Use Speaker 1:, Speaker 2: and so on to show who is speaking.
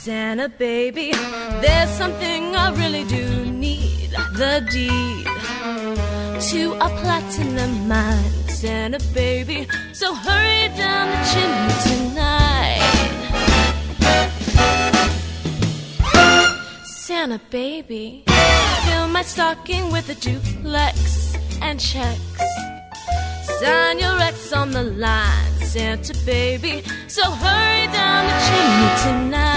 Speaker 1: Santa baby, there's something I really do need, the deed to a platinum mine, Santa baby, so hurry down the chimney tonight. Santa baby, fill my stocking with a duplex and checks. Sign your ex on the line, Santa baby, so hurry down the chimney tonight.